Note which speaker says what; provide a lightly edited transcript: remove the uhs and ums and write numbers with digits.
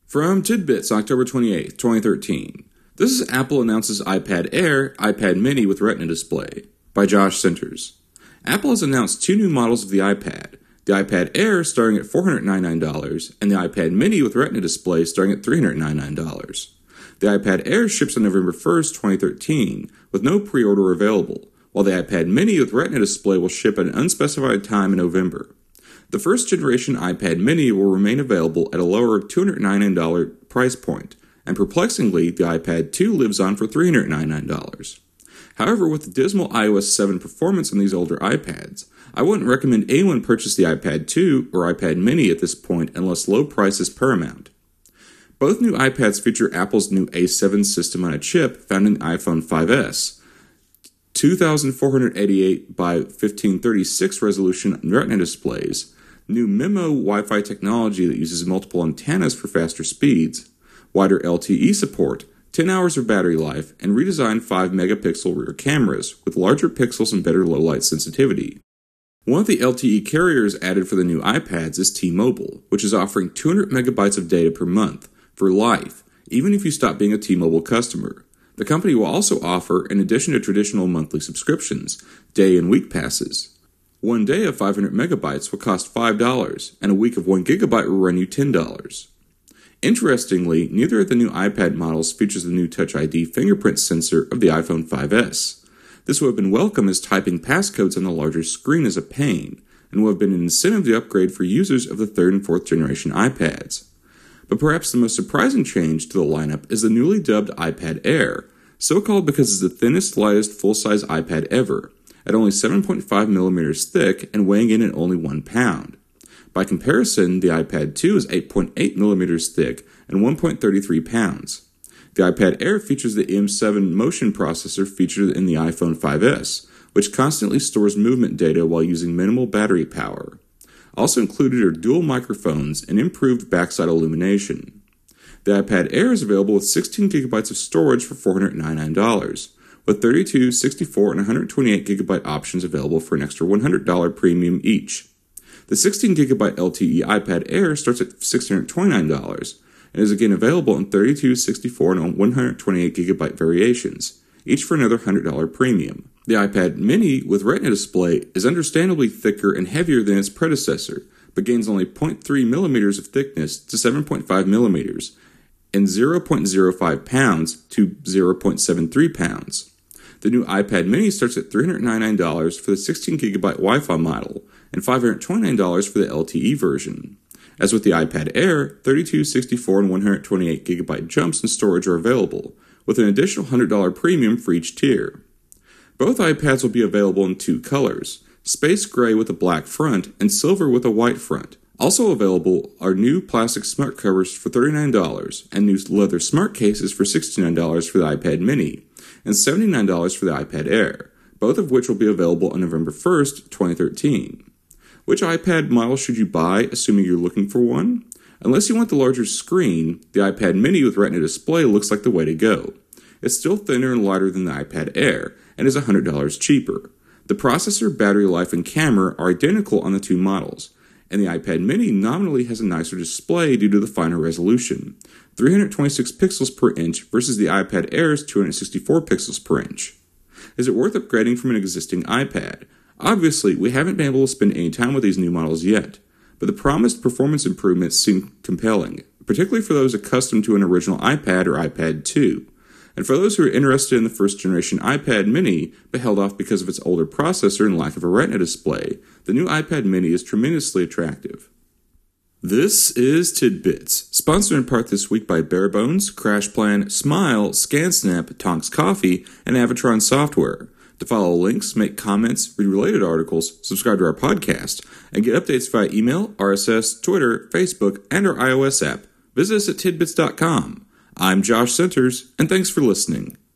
Speaker 1: From Tidbits, October 28th, 2013. This is Apple announces iPad Air, iPad Mini with Retina display, by Josh Centers. Apple has announced two new models of the iPad Air starting at $499, and the iPad Mini with Retina display starting at $399. The iPad Air ships on November 1st, 2013, with no pre-order available, while the iPad Mini with Retina display will ship at an unspecified time in November. The first generation iPad Mini will remain available at a lower $299 price point, and perplexingly, the iPad 2 lives on for $399. However, with the dismal iOS 7 performance on these older iPads, I wouldn't recommend anyone purchase the iPad 2 or iPad Mini at this point unless low price is paramount. Both new iPads feature Apple's new A7 system on a chip found in the iPhone 5S, 2488 by 1536 resolution Retina displays, new MIMO Wi-Fi technology that uses multiple antennas for faster speeds, wider LTE support, 10 hours of battery life, and redesigned 5-megapixel rear cameras with larger pixels and better low-light sensitivity. One of the LTE carriers added for the new iPads is T-Mobile, which is offering 200 megabytes of data per month for life, even if you stop being a T-Mobile customer. The company will also offer, in addition to traditional monthly subscriptions, day and week passes. One day of 500 megabytes will cost $5, and a week of 1 gigabyte will run you $10. Interestingly, neither of the new iPad models features the new Touch ID fingerprint sensor of the iPhone 5S. This would have been welcome as typing passcodes on the larger screen is a pain, and would have been an incentive to upgrade for users of the 3rd and 4th generation iPads. But perhaps the most surprising change to the lineup is the newly dubbed iPad Air, so called because it's the thinnest, lightest full-size iPad ever, at only 7.5 millimeters thick and weighing in at only 1 pound. By comparison, the iPad 2 is 8.8 millimeters thick and 1.33 pounds. The iPad Air features the M7 motion processor featured in the iPhone 5S, which constantly stores movement data while using minimal battery power. Also included are dual microphones and improved backside illumination. The iPad Air is available with 16 gigabytes of storage for $499, with 32, 64, and 128 gigabyte options available for an extra $100 premium each. The 16 gigabyte LTE iPad Air starts at $629 and is again available in 32, 64, and 128 gigabyte variations, each for another $100 premium. The iPad Mini with Retina display is understandably thicker and heavier than its predecessor, but gains only 0.3 millimeters of thickness to 7.5 millimeters and 0.05 pounds to 0.73 pounds. The new iPad Mini starts at $399 for the 16GB Wi-Fi model and $529 for the LTE version. As with the iPad Air, 32, 64, and 128GB jumps in storage are available, with an additional $100 premium for each tier. Both iPads will be available in two colors, space gray with a black front and silver with a white front. Also available are new plastic smart covers for $39 and new leather smart cases for $69 for the iPad Mini and $79 for the iPad Air, both of which will be available on November 1st, 2013. Which iPad model should you buy, assuming you're looking for one? Unless you want the larger screen, the iPad Mini with Retina display looks like the way to go. It's still thinner and lighter than the iPad Air and is $100 cheaper. The processor, battery life, and camera are identical on the two models, and the iPad Mini nominally has a nicer display due to the finer resolution, 326 pixels per inch versus the iPad Air's 264 pixels per inch. Is it worth upgrading from an existing iPad? Obviously, we haven't been able to spend any time with these new models yet, but the promised performance improvements seem compelling, particularly for those accustomed to an original iPad or iPad 2. And for those who are interested in the first generation iPad Mini, but held off because of its older processor and lack of a Retina display, the new iPad Mini is tremendously attractive. This is Tidbits, sponsored in part this week by Barebones, CrashPlan, Smile, ScanSnap, Tonks Coffee, and Avatron Software. To follow links, make comments, read related articles, subscribe to our podcast, and get updates via email, RSS, Twitter, Facebook, and our iOS app, visit us at tidbits.com. I'm Josh Centers, and thanks for listening.